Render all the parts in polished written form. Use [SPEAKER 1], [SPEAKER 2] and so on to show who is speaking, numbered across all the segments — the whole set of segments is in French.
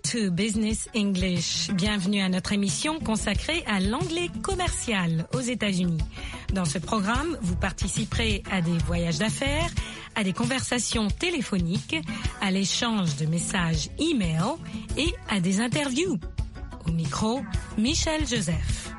[SPEAKER 1] to Business English. Bienvenue à notre émission consacrée à l'anglais commercial aux États-Unis. Dans ce programme, vous participerez à des voyages d'affaires, à des conversations téléphoniques, à l'échange de messages e-mail et à des interviews. Au micro, Michel Joseph.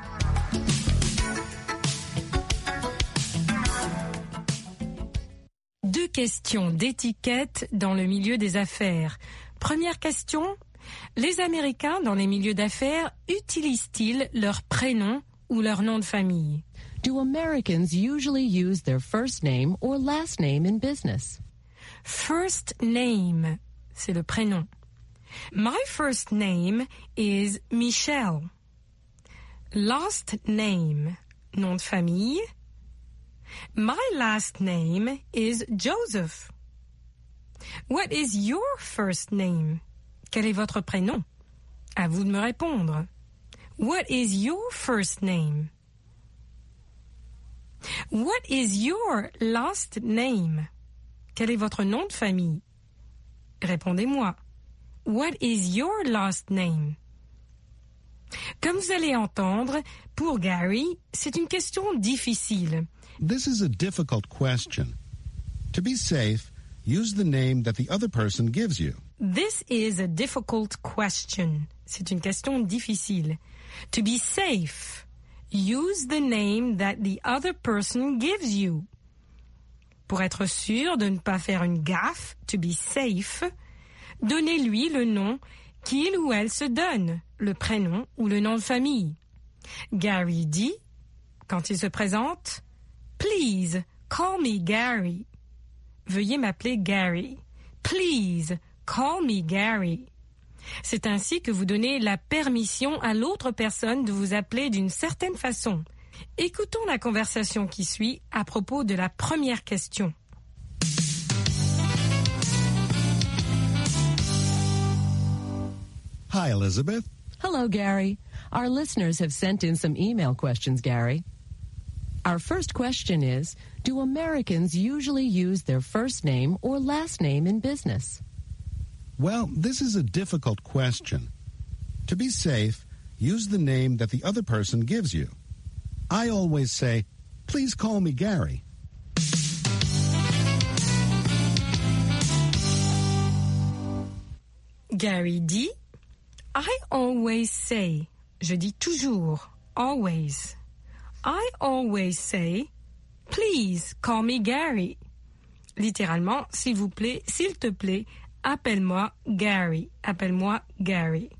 [SPEAKER 1] Deux questions d'étiquette dans le milieu des affaires. Première question, les Américains dans les milieux d'affaires utilisent-ils leur prénom ou leur nom de famille?
[SPEAKER 2] Do Americans usually use their first name or last name in business?
[SPEAKER 1] First name, c'est le prénom. My first name is Michelle. Last name, nom de famille. My last name is Joseph. What is your first name? Quel est votre prénom? À vous de me répondre. What is your first name? What is your last name? Quel est votre nom de famille? Répondez-moi. What is your last name? Comme vous allez entendre, pour Gary, c'est une question difficile.
[SPEAKER 3] This is a difficult question. To be safe, use the name that the other person gives you.
[SPEAKER 1] This is a difficult question. C'est une question difficile. To be safe, use the name that the other person gives you. Pour être sûr de ne pas faire une gaffe, to be safe, donnez-lui le nom qu'il ou elle se donne, le prénom ou le nom de famille. Gary dit, quand il se présente, Please, call me Gary. Veuillez m'appeler Gary. Please, call me Gary. C'est ainsi que vous donnez la permission à l'autre personne de vous appeler d'une certaine façon. Écoutons la conversation qui suit à propos de la première question.
[SPEAKER 3] Hi, Elizabeth.
[SPEAKER 2] Hello, Gary. Our listeners have sent in some email questions, Gary. Our first question is, do Americans usually use their first name or last name in business?
[SPEAKER 3] Well, this is a difficult question. To be safe, use the name that the other person gives you. I always say, please call me Gary.
[SPEAKER 1] Gary dit, I always say, je dis toujours, always. I always say, please call me Gary. Littéralement, s'il vous plaît, s'il te plaît, appelle-moi Gary. Appelle-moi Gary.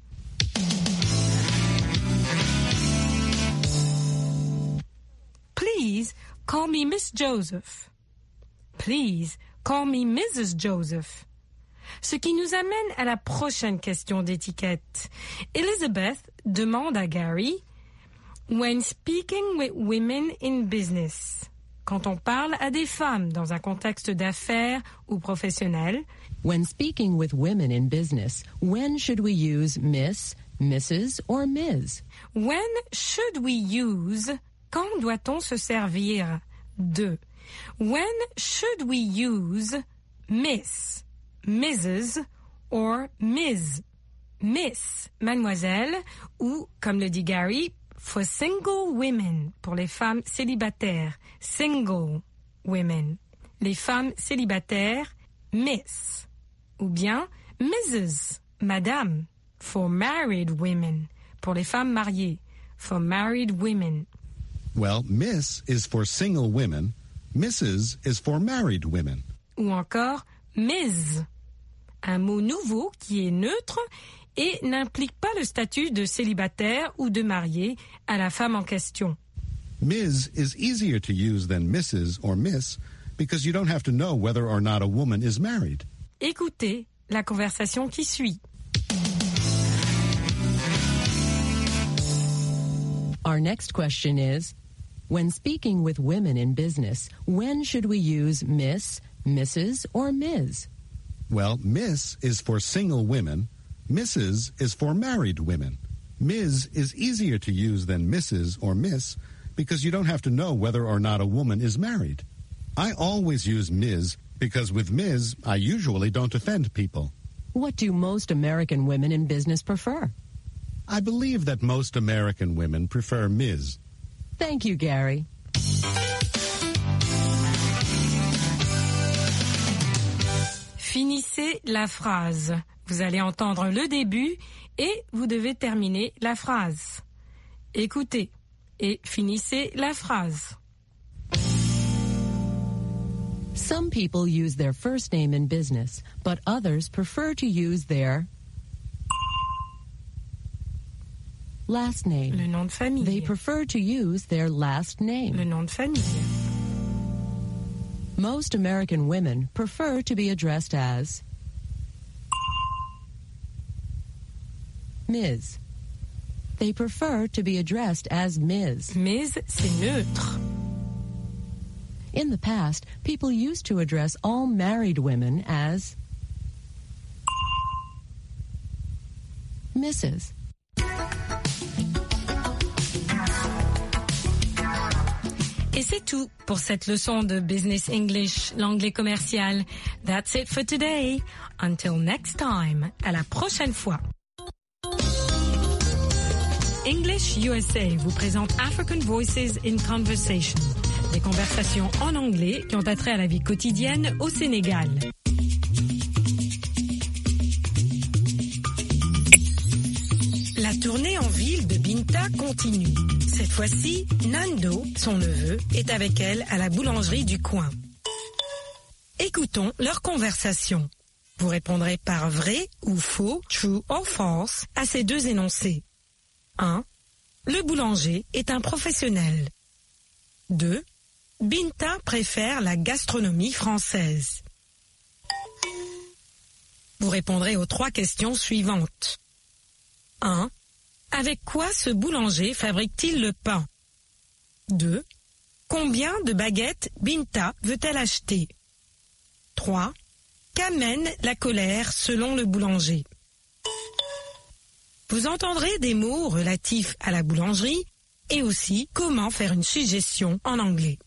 [SPEAKER 1] Please call me Miss Joseph. Please call me Mrs. Joseph. Ce qui nous amène à la prochaine question d'étiquette. Elizabeth demande à Gary, when speaking with women in business, quand on parle à des femmes dans un contexte d'affaires ou professionnel,
[SPEAKER 2] when speaking with women in business, when should we use Miss, Mrs. or Ms?
[SPEAKER 1] When should we use, quand doit-on se servir de? When should we use Miss, Mrs. or Ms? Miss, mademoiselle, ou, comme le dit Gary, for single women, pour les femmes célibataires, single women. Les femmes célibataires, Miss. Ou bien Mrs., madame, for married women, pour les femmes mariées, for married women.
[SPEAKER 3] Well, Miss is for single women, Mrs. is for married women.
[SPEAKER 1] Ou encore Ms., un mot nouveau qui est neutre et n'implique pas le statut de célibataire ou de marié à la femme en question.
[SPEAKER 3] Ms. is easier to use than Mrs. or Miss because you don't have to know whether or not a woman is married.
[SPEAKER 1] Écoutez la conversation qui suit.
[SPEAKER 2] Our next question is, when speaking with women in business, when should we use Miss, Mrs. or Ms?
[SPEAKER 3] Well, Miss is for single women, Mrs. is for married women. Ms. is easier to use than Mrs. or Miss because you don't have to know whether or not a woman is married. I always use Ms. because with Ms. I usually don't offend people.
[SPEAKER 2] What do most American women in business prefer?
[SPEAKER 3] I believe that most American women prefer Ms.
[SPEAKER 2] Thank you, Gary.
[SPEAKER 1] Finissez la phrase. Vous allez entendre le début et vous devez terminer la phrase. Écoutez et finissez la phrase.
[SPEAKER 2] Some people use their first name in business, but others prefer to use their last name.
[SPEAKER 1] Le nom de famille.
[SPEAKER 2] They prefer to use their last name.
[SPEAKER 1] Le nom de famille.
[SPEAKER 2] Most American women prefer to be addressed as Ms. They prefer to be addressed as Ms.
[SPEAKER 1] Ms, c'est neutre.
[SPEAKER 2] In the past, people used to address all married women as Mrs.
[SPEAKER 1] Et c'est tout pour cette leçon de Business English, l'anglais commercial. That's it for today. Until next time. À la prochaine fois. English USA vous présente African Voices in Conversation. Des conversations en anglais qui ont attrait à la vie quotidienne au Sénégal. La tournée en ville de Binta continue. Cette fois-ci, Nando, son neveu, est avec elle à la boulangerie du coin. Écoutons leur conversation. Vous répondrez par vrai ou faux, true or false, à ces deux énoncés. 1. Le boulanger est un professionnel. 2. Binta préfère la gastronomie française. Vous répondrez aux 3 questions suivantes. 1. Avec quoi ce boulanger fabrique-t-il le pain? 2. Combien de baguettes Binta veut-elle acheter? 3. Qu'amène la colère selon le boulanger? Vous entendrez des mots relatifs à la boulangerie et aussi comment faire une suggestion en anglais.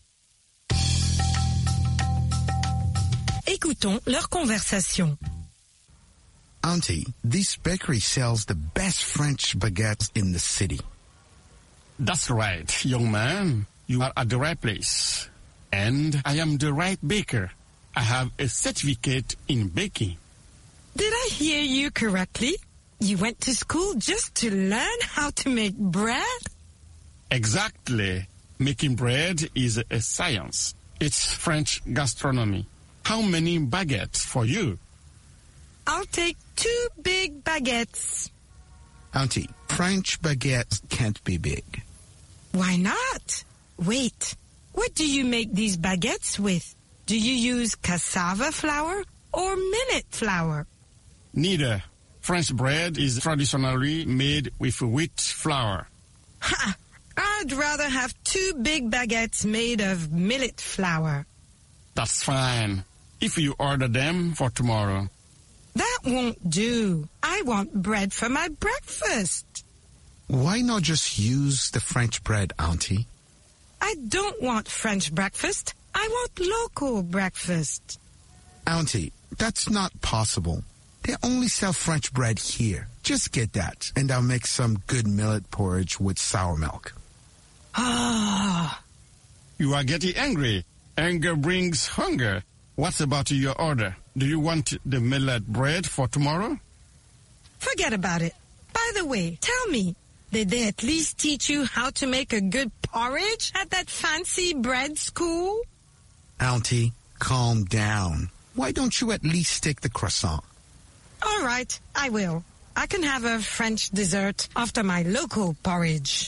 [SPEAKER 1] Écoutons leur conversation.
[SPEAKER 4] Auntie, this bakery sells the best French baguettes in the city.
[SPEAKER 5] That's right, young man. You are at the right place. And I am the right baker. I have a certificate in baking.
[SPEAKER 1] Did I hear you correctly? You went to school just to learn how to make bread?
[SPEAKER 5] Exactly. Making bread is a science. It's French gastronomy. How many baguettes for you?
[SPEAKER 1] I'll take 2 big baguettes.
[SPEAKER 4] Auntie, French baguettes can't be big.
[SPEAKER 1] Why not? Wait, what do you make these baguettes with? Do you use cassava flour or millet flour?
[SPEAKER 5] Neither. French bread is traditionally made with wheat flour.
[SPEAKER 1] Ha! I'd rather have 2 big baguettes made of millet flour.
[SPEAKER 5] That's fine. If you order them for tomorrow.
[SPEAKER 1] That won't do. I want bread for my breakfast.
[SPEAKER 4] Why not just use the French bread, Auntie?
[SPEAKER 1] I don't want French breakfast. I want local breakfast.
[SPEAKER 4] Auntie, that's not possible. They only sell French bread here. Just get that, and I'll make some good millet porridge with sour milk.
[SPEAKER 1] Ah.
[SPEAKER 5] You are getting angry. Anger brings hunger. What about your order? Do you want the millet bread for tomorrow?
[SPEAKER 1] Forget about it. By the way, tell me, did they at least teach you how to make a good porridge at that fancy bread school?
[SPEAKER 4] Auntie, calm down. Why don't you at least take the croissant?
[SPEAKER 1] All right, I will. I can have a French dessert after my local porridge.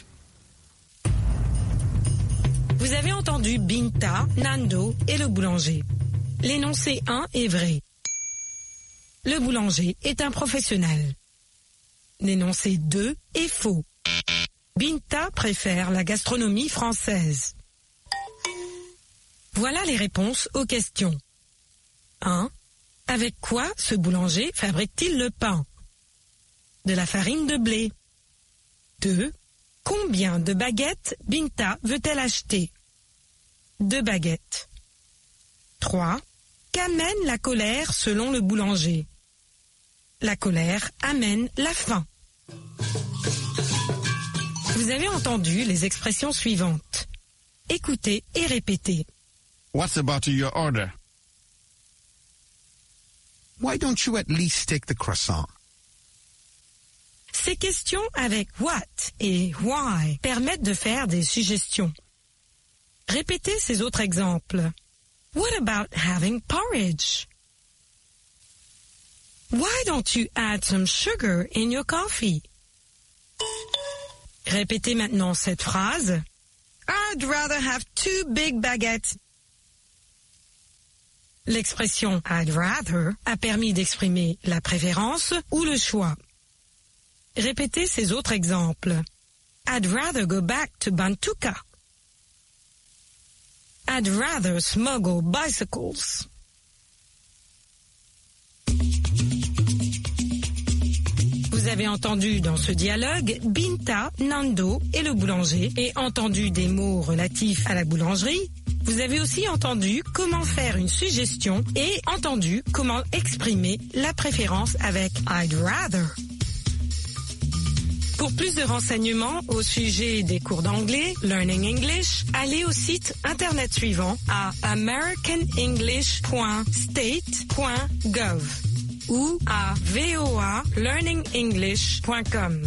[SPEAKER 1] Vous avez entendu Binta, Nando et le boulanger. L'énoncé 1 est vrai. Le boulanger est un professionnel. L'énoncé 2 est faux. Binta préfère la gastronomie française. Voilà les réponses aux questions. 1. Avec quoi ce boulanger fabrique-t-il le pain? De la farine de blé. 2. Combien de baguettes Binta veut-elle acheter? 2 baguettes. 3. Qu'amène la colère selon le boulanger? La colère amène la faim. Vous avez entendu les expressions suivantes. Écoutez et répétez.
[SPEAKER 5] What's about your order?
[SPEAKER 4] Why don't you at least take the croissant?
[SPEAKER 1] Ces questions avec what et why permettent de faire des suggestions. Répétez ces autres exemples. What about having porridge? Why don't you add some sugar in your coffee? Répétez maintenant cette phrase. I'd rather have 2 big baguettes. L'expression I'd rather a permis d'exprimer la préférence ou le choix. Répétez ces autres exemples. I'd rather go back to Bantuka. I'd rather smuggle bicycles. Vous avez entendu dans ce dialogue Binta, Nando et le boulanger et entendu des mots relatifs à la boulangerie. Vous avez aussi entendu comment faire une suggestion et entendu comment exprimer la préférence avec I'd rather. Pour plus de renseignements au sujet des cours d'anglais, Learning English, allez au site internet suivant à americanenglish.state.gov ou à voalearningenglish.com.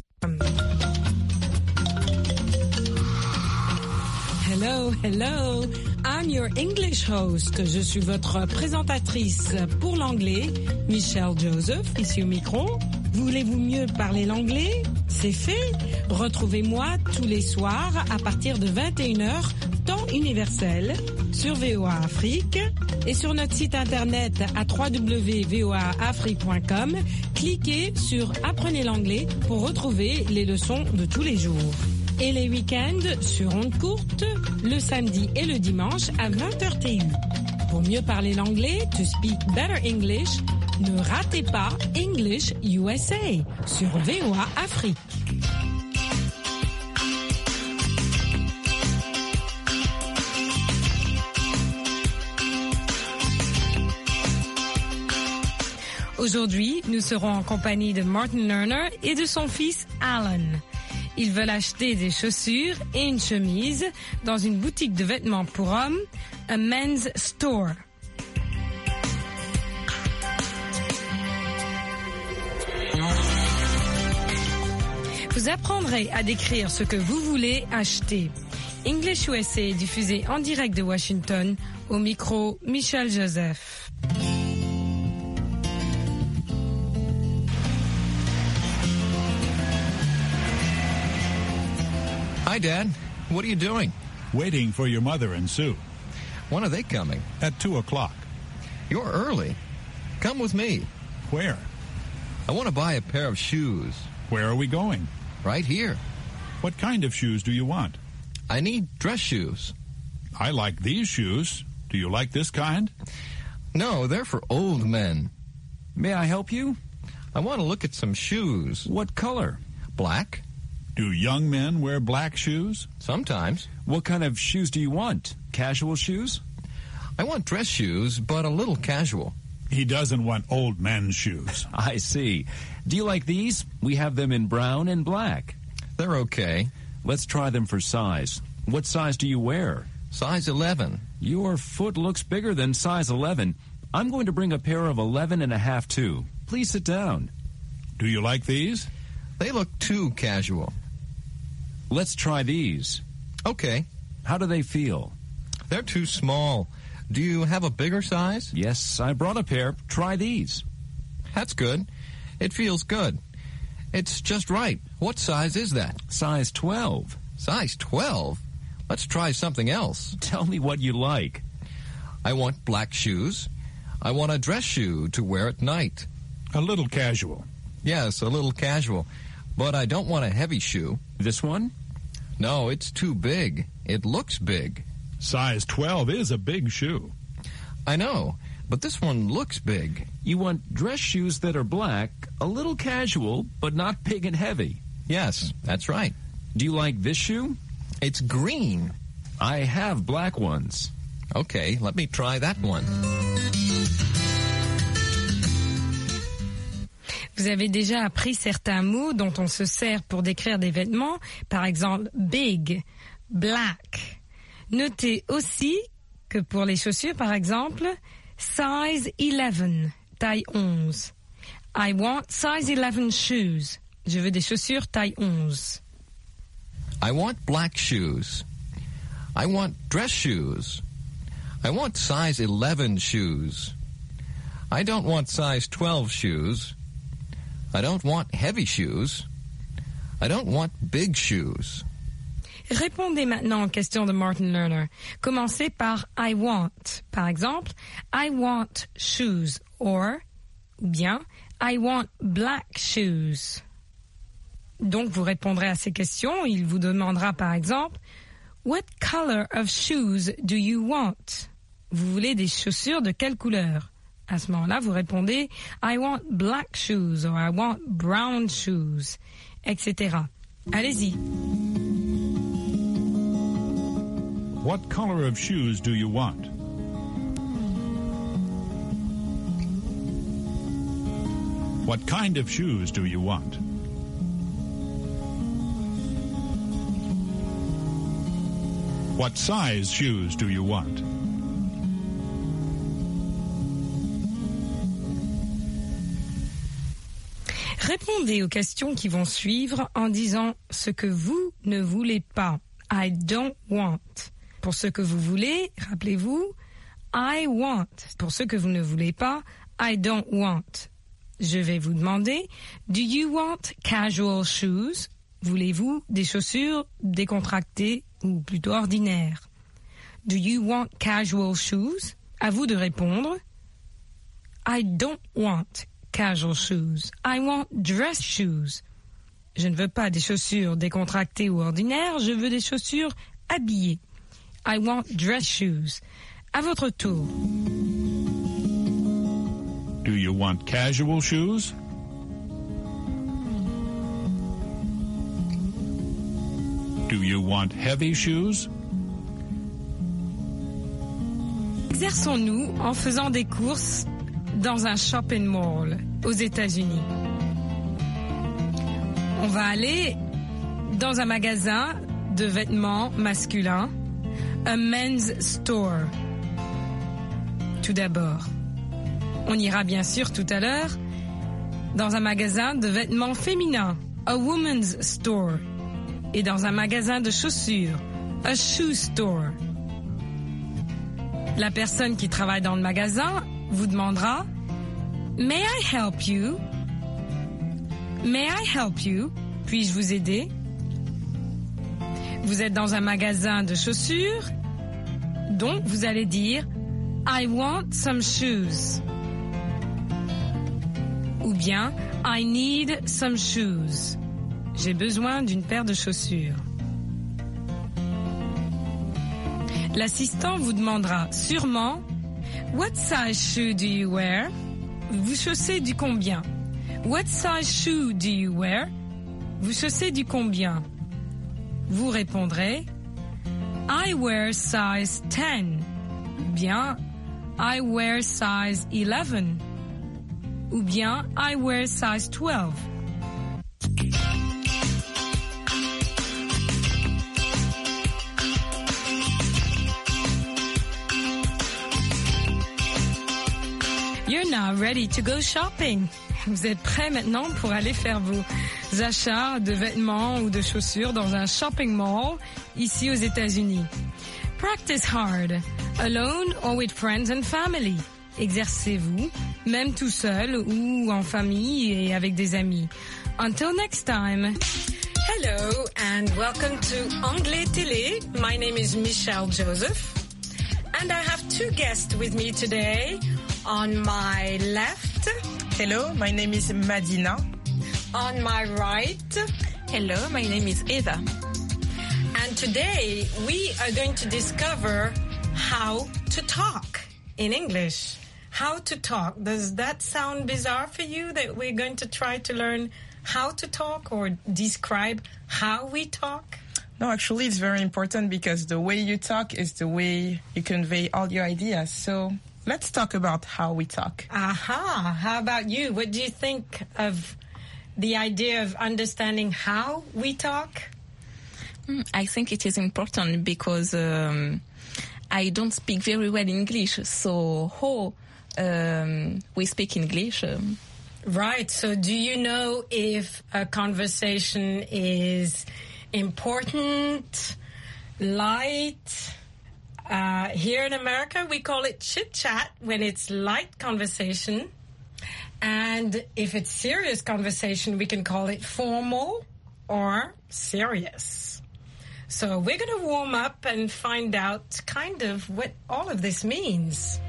[SPEAKER 1] Hello, hello, I'm your English host. Je suis votre présentatrice pour l'anglais, Michelle Joseph, ici au micro. Voulez-vous mieux parler l'anglais? C'est fait. Retrouvez-moi tous les soirs à partir de 21h, temps universel, sur VOA Afrique et sur notre site internet à www.voaafrique.com. Cliquez sur Apprenez l'anglais pour retrouver les leçons de tous les jours. Et les week-ends sur ondes courtes, le samedi et le dimanche à 20h TU. Pour mieux parler l'anglais, to speak better English, ne ratez pas English USA sur VOA Afrique. Aujourd'hui, nous serons en compagnie de Martin Lerner et de son fils Alan. Ils veulent acheter des chaussures et une chemise dans une boutique de vêtements pour hommes, a men's store. Vous apprendrez à décrire ce que vous voulez acheter. English USA est diffusé en direct de Washington, au micro Michelle Joseph.
[SPEAKER 6] Hi, Dad. What are you doing?
[SPEAKER 7] Waiting for your mother and Sue.
[SPEAKER 6] When are they coming?
[SPEAKER 7] At 2 o'clock.
[SPEAKER 6] You're early. Come with me.
[SPEAKER 7] Where?
[SPEAKER 6] I want to buy a pair of shoes.
[SPEAKER 7] Where are we going?
[SPEAKER 6] Right here.
[SPEAKER 7] What kind of shoes do you want?
[SPEAKER 6] I need dress shoes.
[SPEAKER 7] I like these shoes. Do you like this kind?
[SPEAKER 6] No, they're for old men.
[SPEAKER 8] May I help you?
[SPEAKER 6] I want to look at some shoes.
[SPEAKER 8] What color?
[SPEAKER 6] Black.
[SPEAKER 7] Do young men wear black shoes?
[SPEAKER 6] Sometimes.
[SPEAKER 8] What kind of shoes do you want? Casual shoes?
[SPEAKER 6] I want dress shoes, but a little casual.
[SPEAKER 7] He doesn't want old men's shoes.
[SPEAKER 8] I see. Do you like these? We have them in brown and black.
[SPEAKER 6] They're okay.
[SPEAKER 8] Let's try them for size. What size do you wear?
[SPEAKER 6] Size 11.
[SPEAKER 8] Your foot looks bigger than size 11. I'm going to bring a pair of 11 and a half too. Please sit down.
[SPEAKER 7] Do you like these?
[SPEAKER 6] They look too casual.
[SPEAKER 8] Let's try these.
[SPEAKER 6] Okay.
[SPEAKER 8] How do they feel?
[SPEAKER 6] They're too small. Do you have a bigger size?
[SPEAKER 8] Yes, I brought a pair. Try these.
[SPEAKER 6] That's good. It feels good. It's just right. What size is that?
[SPEAKER 8] Size 12.
[SPEAKER 6] Size 12? Let's try something else.
[SPEAKER 8] Tell me what you like.
[SPEAKER 6] I want black shoes. I want a dress shoe to wear at night.
[SPEAKER 7] A little casual.
[SPEAKER 6] Yes, a little casual. But I don't want a heavy shoe.
[SPEAKER 8] This one?
[SPEAKER 6] No, it's too big. It looks big.
[SPEAKER 7] Size 12 is a big shoe.
[SPEAKER 6] I know, but this one looks big.
[SPEAKER 8] You want dress shoes that are black, a little casual, but not big and heavy.
[SPEAKER 6] Yes, that's right.
[SPEAKER 8] Do you like this shoe?
[SPEAKER 6] It's green.
[SPEAKER 8] I have black ones.
[SPEAKER 6] Okay, let me try that one.
[SPEAKER 1] Vous avez déjà appris certains mots dont on se sert pour décrire des vêtements, par exemple big, black. Notez aussi que pour les chaussures, par exemple, size 11, taille 11. I want size 11 shoes. Je veux des chaussures taille 11.
[SPEAKER 6] I want black shoes. I want dress shoes. I want size 11 shoes. I don't want size 12 shoes. I don't want heavy shoes. I don't want big shoes.
[SPEAKER 1] Répondez maintenant aux questions de Martin Lerner. Commencez par I want. Par exemple, I want shoes ou bien I want black shoes. Donc vous répondrez à ces questions. Il vous demandera par exemple What color of shoes do you want? Vous voulez des chaussures de quelle couleur? À ce moment-là, vous répondez I want black shoes or I want brown shoes, etc. Allez-y.
[SPEAKER 7] What color of shoes do you want? What kind of shoes do you want? What size shoes do you want?
[SPEAKER 1] Répondez aux questions qui vont suivre en disant ce que vous ne voulez pas. I don't want. Pour ce que vous voulez, rappelez-vous, I want. Pour ce que vous ne voulez pas, I don't want. Je vais vous demander, do you want casual shoes? Voulez-vous des chaussures décontractées ou plutôt ordinaires? Do you want casual shoes? À vous de répondre. I don't want casual shoes. I want dress shoes. Je ne veux pas des chaussures décontractées ou ordinaires, je veux des chaussures habillées. I want dress shoes. À votre tour.
[SPEAKER 7] Do you want casual shoes? Do you want heavy shoes?
[SPEAKER 1] Exerçons-nous en faisant des courses dans un shopping mall aux États-Unis. On va aller dans un magasin de vêtements masculins, a men's store. Tout d'abord. On ira bien sûr tout à l'heure dans un magasin de vêtements féminins, a woman's store. Et dans un magasin de chaussures, a shoe store. La personne qui travaille dans le magasin vous demandera « May I help you? May I help you? Puis-je vous aider? » Vous êtes dans un magasin de chaussures, donc vous allez dire « I want some shoes » ou bien « I need some shoes ». J'ai besoin d'une paire de chaussures. L'assistant vous demandera sûrement « What size shoe do you wear? » Vous chaussez du combien? What size shoe do you wear? Vous chaussez du combien? Vous répondrez I wear size 10. Bien I wear size 11. Ou bien I wear size 12. You're now ready to go shopping. Vous êtes prêts maintenant pour aller faire vos achats de vêtements ou de chaussures dans un shopping mall ici aux États-Unis. Practice hard, alone or with friends and family. Exercez-vous, même tout seul ou en famille et avec des amis. Until next time. Hello and welcome to Anglais Télé. My name is Michelle Joseph and I have two guests with me today. On my left.
[SPEAKER 9] Hello, my name is Madina.
[SPEAKER 1] On my right.
[SPEAKER 9] Hello, my name is Eva.
[SPEAKER 1] And today we are going to discover how to talk in English. How to talk. Does that sound bizarre for you that we're going to try to learn how to talk or describe how we talk?
[SPEAKER 9] No, actually it's very important because the way you talk is the way you convey all your ideas. So let's talk about how we talk.
[SPEAKER 1] Aha. How about you? What do you think of the idea of understanding how we talk?
[SPEAKER 9] I think it is important because I don't speak very well English, so how we speak English.
[SPEAKER 1] Right. So do you know if a conversation is important, light? Here in America, we call it chit-chat when it's light conversation. And if it's serious conversation, we can call it formal or serious. So we're going to warm up and find out kind of what all of this means.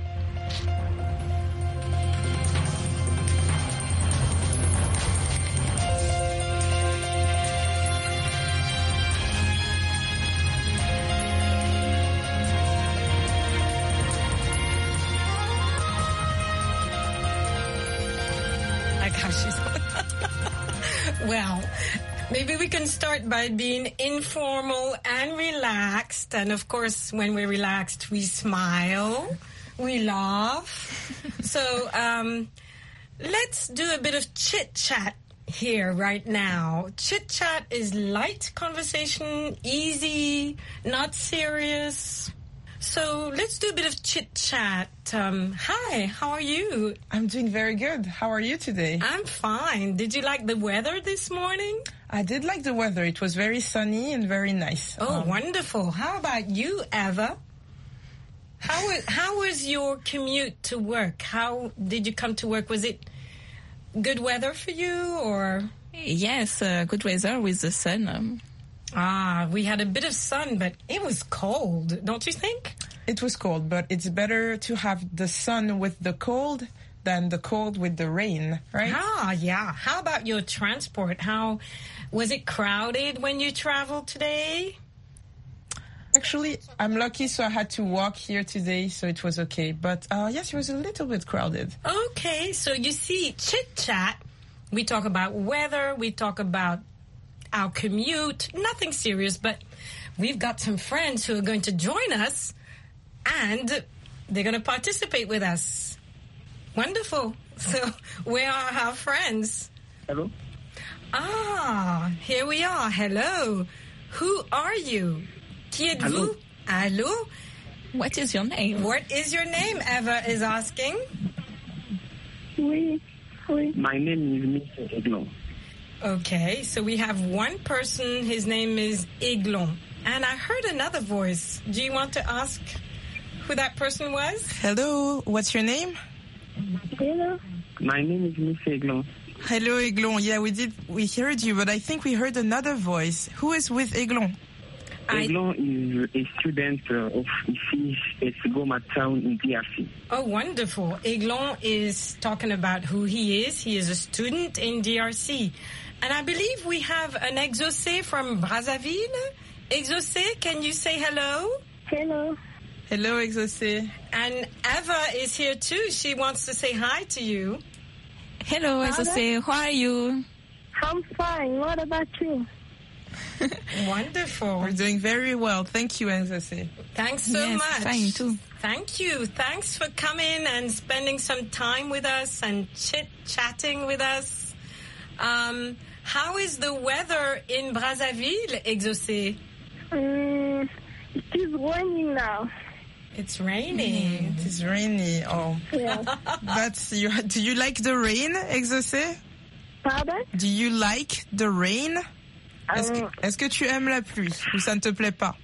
[SPEAKER 1] Well, maybe we can start by being informal and relaxed. And of course, when we're relaxed, we smile, we laugh. So let's do a bit of chit-chat here right now. Chit-chat is light conversation, easy, not serious. So let's do a bit of chit-chat. Hi, how are you?
[SPEAKER 9] I'm doing very good. How are you today?
[SPEAKER 1] I'm fine. Did you like the weather this morning?
[SPEAKER 9] I did like the weather. It was very sunny and very nice.
[SPEAKER 1] Oh, wonderful. How about you, Eva? How was your commute to work? How did you come to work? Was it good weather for you, or?
[SPEAKER 9] Yes, good weather with the sun.
[SPEAKER 1] We had a bit of sun, but it was cold, don't you think?
[SPEAKER 9] It was cold, but it's better to have the sun with the cold than the cold with the rain, right?
[SPEAKER 1] Yeah. How about your transport? How was it crowded when you traveled today?
[SPEAKER 9] Actually, I'm lucky, so I had to walk here today, so it was okay. But yes, it was a little bit crowded.
[SPEAKER 1] Okay, so you see, chit-chat, we talk about weather, we talk about our commute, nothing serious, but we've got some friends who are going to join us and they're going to participate with us. Wonderful. So where are our friends?
[SPEAKER 10] Hello.
[SPEAKER 1] Here we are. Hello. Who are you? Qui êtes-vous? Allô?
[SPEAKER 9] What is your name?
[SPEAKER 1] What is your name? Eva is asking.
[SPEAKER 10] Oui. My name is Mr. Eglon.
[SPEAKER 1] Okay, so we have one person, his name is Eglon. And I heard another voice. Do you want to ask who that person was?
[SPEAKER 9] Hello, what's your name?
[SPEAKER 10] Hello. My name is Mr. Eglon.
[SPEAKER 9] Hello, Eglon. Yeah, we heard you, but I think we heard another voice. Who is with Eglon?
[SPEAKER 10] Eglon is a student of IFIS at Goma Town in DRC.
[SPEAKER 1] Oh, wonderful. Eglon is talking about who he is. He is a student in DRC. And I believe we have an Exaucé from Brazzaville. Exaucé, can you say hello?
[SPEAKER 10] Hello.
[SPEAKER 9] Hello, Exaucé.
[SPEAKER 1] And Eva is here too. She wants to say hi to you.
[SPEAKER 9] Hello, Exaucé. How are you?
[SPEAKER 10] I'm fine. What about you?
[SPEAKER 1] Wonderful.
[SPEAKER 9] We're doing very well. Thank you, Exaucé.
[SPEAKER 1] Thanks so much.
[SPEAKER 9] Fine too.
[SPEAKER 1] Thank you. Thanks for coming and spending some time with us and chit-chatting with us. How is the weather in Brazzaville, Exaucé?
[SPEAKER 10] It is raining now.
[SPEAKER 1] It's raining.
[SPEAKER 9] It is rainy. Oh,
[SPEAKER 10] Yeah.
[SPEAKER 9] that's you. Do you like the rain, Exaucé?
[SPEAKER 10] Pardon?
[SPEAKER 9] Do you like the rain? Est-ce que tu aimes la pluie ou ça ne te plaît pas?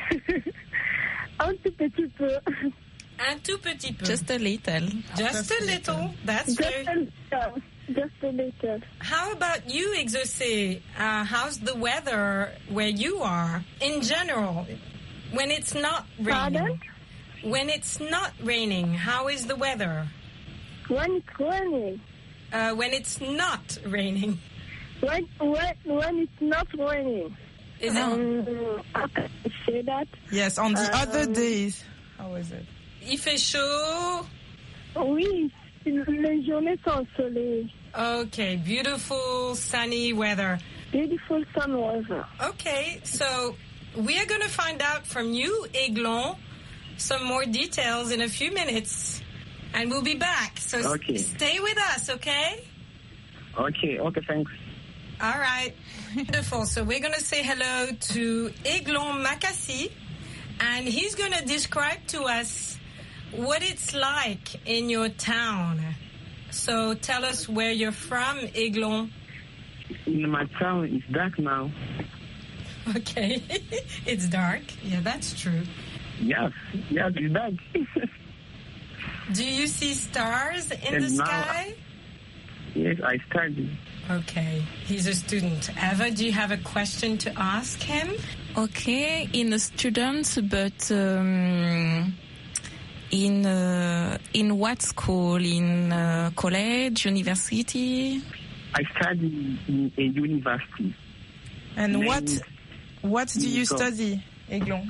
[SPEAKER 10] Un tout petit peu.
[SPEAKER 1] Un tout petit peu.
[SPEAKER 9] Just a little.
[SPEAKER 1] Just a little. That's very...
[SPEAKER 10] Just a little.
[SPEAKER 1] How about you, Exaucé? How's the weather where you are in general? When it's not raining.
[SPEAKER 10] Pardon?
[SPEAKER 1] When it's not raining, how is the weather?
[SPEAKER 10] When it's raining.
[SPEAKER 1] When it's not raining.
[SPEAKER 10] When it's not raining.
[SPEAKER 1] Is it?
[SPEAKER 10] How can I say that?
[SPEAKER 9] Yes, on the other days. How is it?
[SPEAKER 1] Il fait chaud.
[SPEAKER 10] Oui, les journées sont ensoleillées.
[SPEAKER 1] Okay, beautiful sunny weather.
[SPEAKER 10] Beautiful sun weather.
[SPEAKER 1] Okay, so we are going to find out from you, Eglon, some more details in a few minutes. And we'll be back. So
[SPEAKER 10] Okay.
[SPEAKER 1] stay with us, okay?
[SPEAKER 10] Okay, thanks.
[SPEAKER 1] All right. Wonderful. So we're going to say hello to Eglon Makassi, and he's going to describe to us what it's like in your town. So tell us where you're from, Eglon.
[SPEAKER 10] In my town, it's dark now.
[SPEAKER 1] Okay. It's dark. Yeah, that's true.
[SPEAKER 10] Yes, it's dark.
[SPEAKER 1] Do you see stars in
[SPEAKER 10] And
[SPEAKER 1] the
[SPEAKER 10] now-
[SPEAKER 1] sky?
[SPEAKER 10] Yes, I study.
[SPEAKER 1] Okay. He's a student. Eva, do you have a question to ask him?
[SPEAKER 9] Okay, in a student, but in what school? In college, university?
[SPEAKER 10] I study in a university.
[SPEAKER 11] And
[SPEAKER 10] Named
[SPEAKER 11] what do you
[SPEAKER 10] Unigom.
[SPEAKER 11] study, Eglon?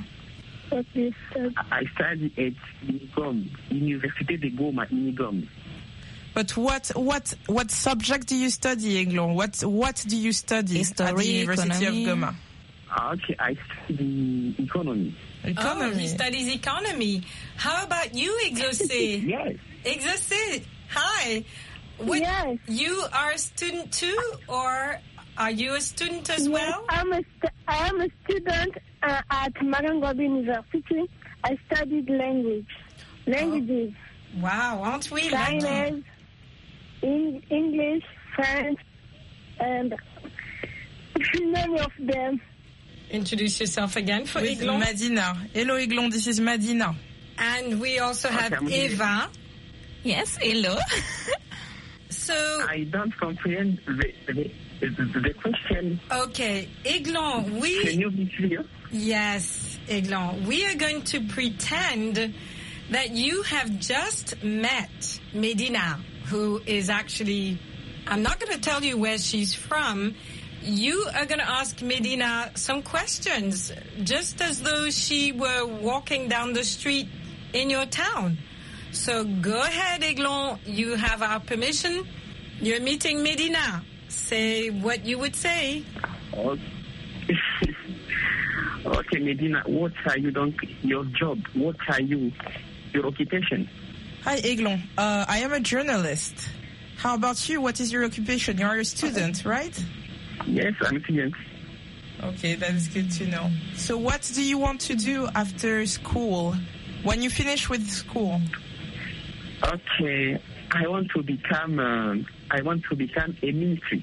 [SPEAKER 10] I study at Unigom, Université de Goma, Unigom.
[SPEAKER 11] But what subject do you study, Eglon? What do you study at the
[SPEAKER 9] History,
[SPEAKER 11] University
[SPEAKER 9] economy.
[SPEAKER 11] of Goma?
[SPEAKER 10] Okay, I study economy.
[SPEAKER 1] Oh, he studies economy. How about you, Exaucé?
[SPEAKER 10] Yes.
[SPEAKER 1] Exaucé, hi.
[SPEAKER 12] Yes.
[SPEAKER 1] You are a student too, or are you a student as well?
[SPEAKER 12] I am a student at Marangobi University. I studied languages.
[SPEAKER 1] Wow, aren't we lucky?
[SPEAKER 12] Chinese, English, French, and many of them.
[SPEAKER 1] Introduce yourself again for
[SPEAKER 11] With
[SPEAKER 1] Eglon.
[SPEAKER 11] Madina. Hello, Eglon. This is Madina.
[SPEAKER 1] And we also have
[SPEAKER 10] I'm here.
[SPEAKER 1] Eva.
[SPEAKER 9] Yes, hello.
[SPEAKER 1] So,
[SPEAKER 10] I don't comprehend the question.
[SPEAKER 1] okay, Eglon,
[SPEAKER 10] Can you be clear?
[SPEAKER 1] Yes, Eglon, we are going to pretend that you have just met Medina, who is actually, I'm not going to tell you where she's from. You are going to ask Medina some questions, just as though she were walking down the street in your town. So go ahead, Eglon. You have our permission. You're meeting Medina. Say what you would say.
[SPEAKER 10] Okay, Medina, what are you doing? Your job? What are you? Your occupation?
[SPEAKER 11] Hi, Eglon. I am a journalist. How about you? What is your occupation? You are a student, right?
[SPEAKER 10] Yes, I'm a student.
[SPEAKER 11] Okay, that's good to know. So what do you want to do after school? When you finish with school?
[SPEAKER 10] Okay, I want to become a minister.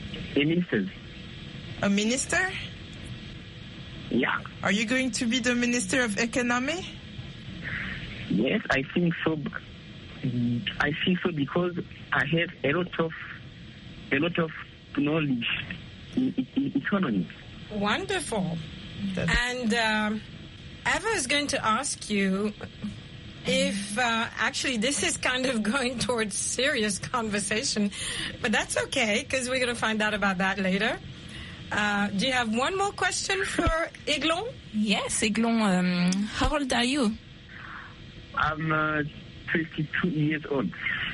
[SPEAKER 11] A minister?
[SPEAKER 10] Yeah.
[SPEAKER 11] Are you going to be the Minister of Economy?
[SPEAKER 10] Yes, I think so. I think so because I have a lot of knowledge in economy.
[SPEAKER 1] Wonderful. And Eva is going to ask you if, actually, this is kind of going towards serious conversation, but that's okay, because we're going to find out about that later. Do you have one more question for Eglon?
[SPEAKER 9] Yes, Eglon, how old are you?
[SPEAKER 10] I'm 22 years old.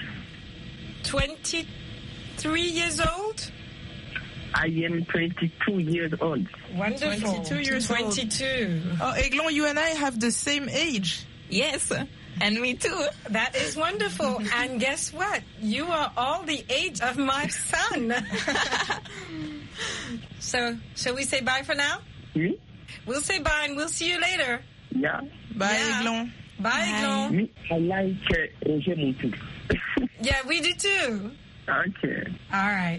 [SPEAKER 1] 23 years old?
[SPEAKER 10] I am 22 years old.
[SPEAKER 1] Wonderful.
[SPEAKER 11] 22 years old.
[SPEAKER 1] 22.
[SPEAKER 11] Oh, Eglon, you and I have the same age.
[SPEAKER 9] Yes, and me too.
[SPEAKER 1] That is wonderful. And guess what? You are all the age of my son. So, shall we say bye for now? We'll say bye and we'll see you later.
[SPEAKER 10] Yeah.
[SPEAKER 11] Bye, Eglon.
[SPEAKER 1] Bye, Eglon.
[SPEAKER 10] Me, I like Roger Montou.
[SPEAKER 1] Yeah, we do too.
[SPEAKER 10] Okay.
[SPEAKER 1] All right.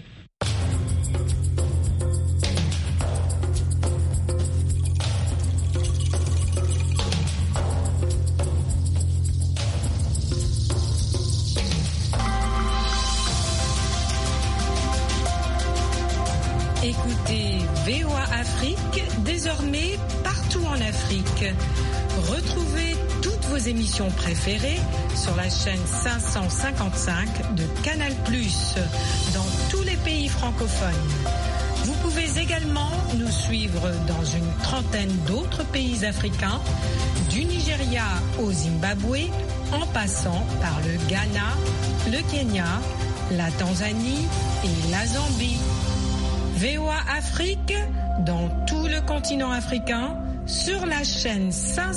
[SPEAKER 1] Écoutez VOA Afrique, désormais partout en Afrique. Retrouvez toutes vos émissions préférées sur la chaîne 555 de Canal+, dans tous les pays francophones. Vous pouvez également nous suivre dans une trentaine d'autres pays africains, du Nigeria au Zimbabwe, en passant par le Ghana, le Kenya, la Tanzanie et la Zambie. VOA Afrique, dans tout le continent africain, sur la chaîne 555.